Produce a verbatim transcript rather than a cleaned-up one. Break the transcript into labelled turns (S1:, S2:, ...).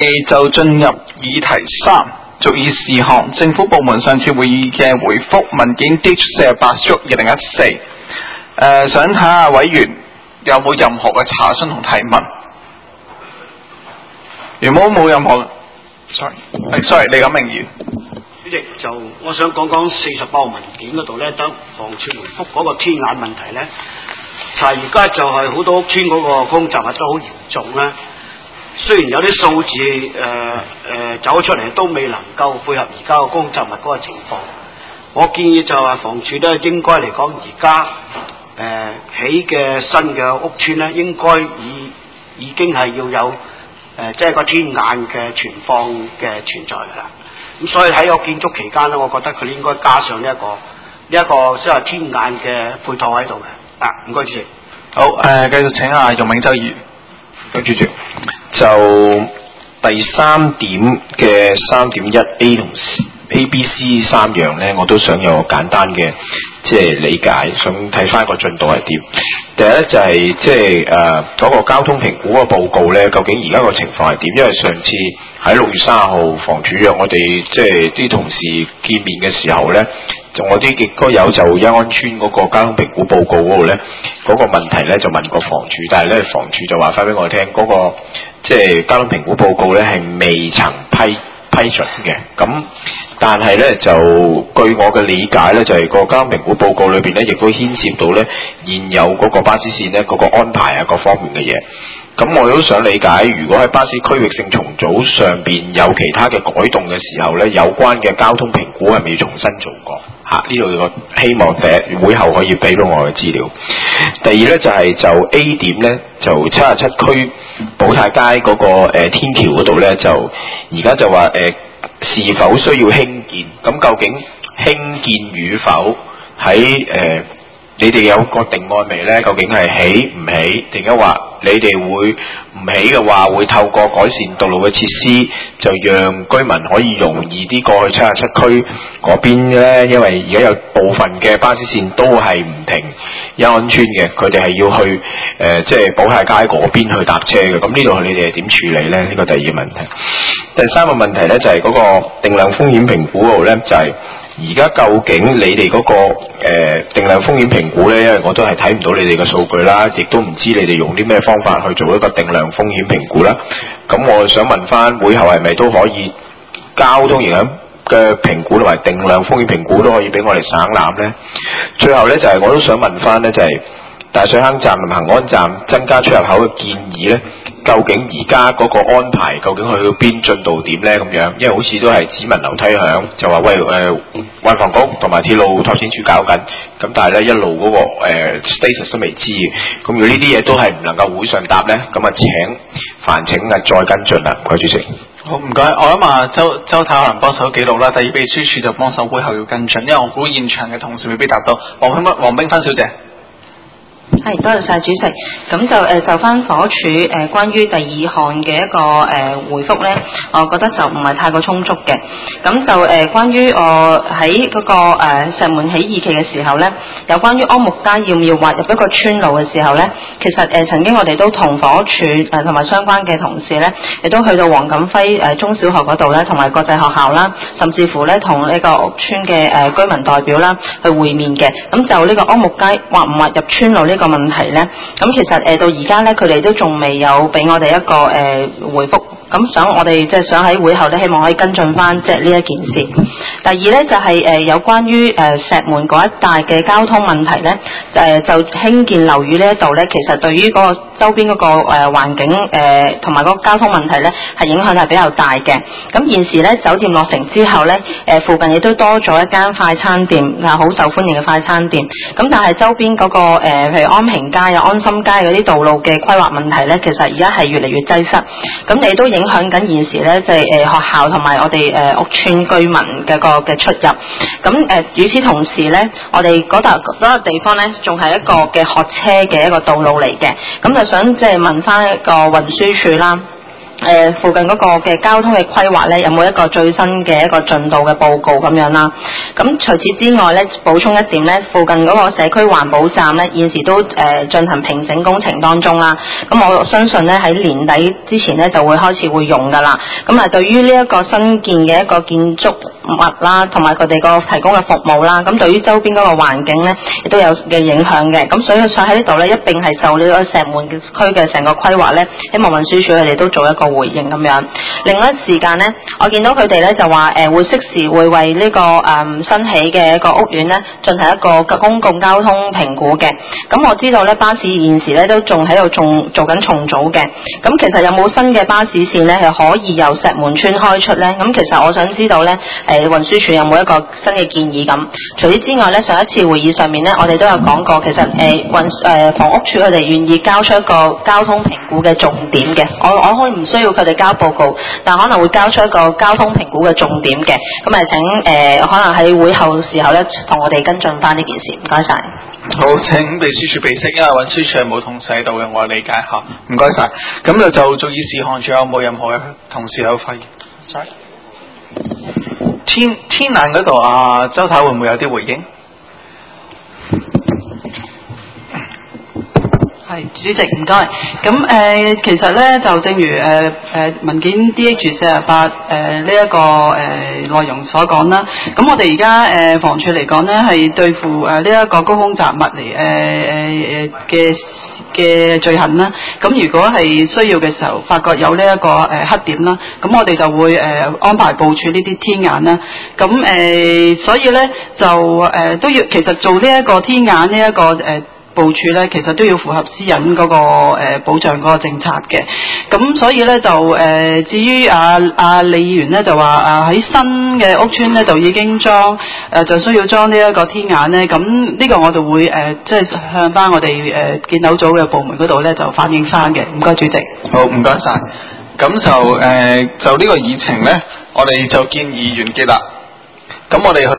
S1: 就進入議題三，逐議事項。政府部門上次會議嘅回覆文件 D 四十八縮二零一四。誒，想睇下委員有冇任何嘅查詢同提問。如果冇任何 ，sorry，係 sorry，你講明義。
S2: 主席，就我想講講四十八號文件嗰度咧，等房署回覆嗰個天眼問題咧，就係而家就係好多屋邨嗰個公雜物都好嚴重啦。雖然有啲數字誒誒、呃呃、走出嚟，都未能夠配合而家個公雜物嗰個情況。我建議就係房署咧，應該嚟講而家誒起嘅新嘅屋邨咧，應該已已經係要有誒、呃、即係個天眼嘅存放嘅存在㗎啦。咁所以喺個建築期間咧，我覺得佢應該加上呢、這、一個呢一、這個即係天眼嘅配套喺度嘅。啊，唔該主席。
S1: 好，誒、呃，繼續請阿容銘洲議員。
S3: 咁主席，就第三點嘅三點一 A 同 A、B、C 三樣咧，我都想有個簡單嘅即係理解，想睇翻個進度係點。第一咧就係即係誒嗰個交通評估個報告咧，究竟而家個情況係點？因為上次喺六月三十號房署約我哋即係啲同事見面嘅時候咧，就我啲亦都有就欣安邨嗰個交通評估報告嗰度咧，嗰、嗰個問題咧就問過房署，但係咧房署就話翻俾我聽，嗰、嗰個即係交通評估報告咧係未曾批批准嘅。咁但係咧就據我嘅理解咧，就係、是、個交通評估報告裏邊咧，亦都牽涉到咧現有嗰個巴士線咧嗰、嗰個安排啊各方面嘅嘢。咁我都想理解，如果喺巴士區域性重組上邊有其他嘅改動嘅時候咧，有關嘅交通評估係咪要重新做過？嚇、啊，呢度我希望第一會後可以俾到我嘅資料。第二咧就係、是、就 A 點咧，就七十七區寶泰街嗰、那個、呃、天橋嗰度咧，就而家就話誒、呃、是否需要興建？咁究竟興建與否喺誒？呃你哋有個定案未呢？究竟係起唔起，定係話你哋會唔起嘅話，會透過改善道路嘅設施，就讓居民可以容易啲過去七十七區嗰邊呢？因為而家有部分嘅巴士線都係唔停欣安邨嘅，佢哋係要去誒即係寶泰街嗰邊去搭車嘅。咁呢度你哋係點處理呢？呢、這個第二個問題。第三個問題呢，就係、是、嗰個定量風險評估嗰度呢，就係、是。而家究竟你哋嗰、那個誒、呃、定量風險評估呢？因為我都係睇唔到你哋嘅數據啦，亦都唔知你哋用啲咩方法去做一個定量風險評估啦。咁我想問翻會後係咪都可以交通影響嘅評估同埋定量風險評估都可以俾我哋省覽呢？最後呢，就係、是、我都想問翻呢，就係、是、大水坑站同恆安站增加出入口嘅建議呢，究竟而家嗰個安排究竟去到邊進度點呢？咁樣，因為好似都係只聞樓梯響，就話喂誒運房局同埋鐵路拓展處搞緊，咁但係咧一路嗰、那個、呃、status 都未知嘅。咁如果呢啲嘢都係唔能夠會上答呢，咁啊請煩請啊再跟進啦，唔該主席。
S1: 好，唔該，我諗啊周周太可能幫手記錄啦，第二秘書處就幫手會後要跟進，因為我估現場嘅同事未必答到。黃冰黃冰芬小姐。
S4: 係，多謝晒主席。咁就誒、呃、就翻房屋署誒、呃、關於第二項嘅一個誒、呃、回覆咧，我覺得就唔係太過充足嘅。咁就誒、呃、關於我喺嗰個、呃、石門起義期嘅時候咧，有關於安木街要唔要劃入一個村路嘅時候咧，其實誒、呃、曾經我哋都同房屋署誒同埋相關嘅同事咧，亦都去到黃錦輝誒中小學嗰度咧，同埋國際學校啦，甚至乎咧同呢個屋村嘅誒、呃、居民代表啦去會面嘅。咁就呢個安木街劃唔劃入村路呢個問題咧，咁其實誒、呃、到而家咧，佢哋都仲未有俾我哋一個誒、呃、回覆。咁想我哋即係想喺會後咧，希望可以跟進翻即係呢一件事。第二咧就係、是、誒、呃、有關於誒、呃、石門嗰一帶嘅交通問題咧，誒、呃、就興建樓宇呢一度咧，其實對於嗰個周邊嗰、那個誒、呃、環境誒同埋嗰個交通問題咧，係影響係比較大嘅。咁現時咧酒店落成之後咧，誒、呃、附近亦都多咗一間快餐店，係好受歡迎嘅快餐店。咁但係周邊嗰、那個誒、呃、譬如安平街啊、安心街嗰啲道路嘅規劃問題咧，其實而家係越嚟越擠塞。咁你都影響緊現時咧，就係、是、誒、呃、學校同埋我哋誒、呃、屋邨居民嘅個嘅出入。咁誒，與、呃、此同時咧，我哋嗰笪嗰個地方咧，仲係一個嘅學車嘅一個道路嚟嘅。咁就想即係問翻一個運輸署啦。 誒附近嗰個嘅交通嘅規劃咧，有冇一個最新嘅一個進度嘅報告咁樣啦？咁除此之外咧，補充一點咧，附近嗰個社區環保站咧，現時都誒進行平整工程當中啦。咁我相信咧喺年底之前咧就會開始會用噶啦。咁啊，對於呢一個新建嘅一個建築物啦，同埋佢哋個提供嘅服務啦，咁對於周邊嗰個環境咧，亦都有嘅影響嘅。咁所以想喺呢度咧，一並係就呢個石門區嘅成個規劃咧，希望運輸署佢哋都做一個回應咁樣。另一時間咧，我見到佢哋咧就話誒、呃、會適時會為呢、這個誒、嗯、新起嘅一個屋苑咧進行一個公共交通評估嘅。咁我知道咧巴士現時咧都仲喺度仲做緊重組嘅。咁其實有冇新嘅巴士線咧係可以由石門村開出咧？咁其實我想知道咧誒運輸署有冇一個新嘅建議咁？除此之外咧，上一次會議上面咧，我哋都有講過，其實誒運誒房屋署佢哋願意交出一個交通評估嘅重點嘅。我我可以唔需要佢哋交報告，但可能會交出一個交通評估嘅重點嘅。咁誒請誒、呃、可能喺會後時候咧，同我哋跟進翻呢件事。唔該晒。
S1: 好，請秘書處備悉，因為運輸署係冇同事喺度嘅，我理解嚇。唔該晒。咁就就做議事項，仲有冇任何嘅同事有發言？sorry。天天眼嗰度啊，周太會唔會有啲回應？
S5: 係主席唔該，咁誒、呃、其實咧就正如誒誒、呃、文件 D H 四十八誒呢一個誒、呃、內容所講啦，咁我哋而家誒房署嚟講咧係對付誒呢一個高空雜物嚟誒誒誒嘅嘅罪行啦，咁如果係需要嘅時候，發覺有呢、這、一個誒、呃、黑點啦，咁我哋就會誒、呃、安排部署呢啲天眼啦，咁誒、呃、所以咧就誒、呃、都要其實做呢一個天眼呢、這、一個誒。呃部署咧，其實都要符合私隱嗰、那個、呃、保障嗰個政策嘅。咁所以咧就誒、呃，至於阿阿李議員咧就話啊喺新嘅屋邨咧就已經裝誒、呃，就需要裝呢一個天眼咧。咁呢個我哋會誒，即、呃、係向翻我哋誒、呃、建樓組嘅部門嗰度咧就反映翻嘅。唔該，主席。
S1: 好，唔該晒。咁就誒、呃，就呢個議程咧，我哋就建議完結啦。咁我哋去。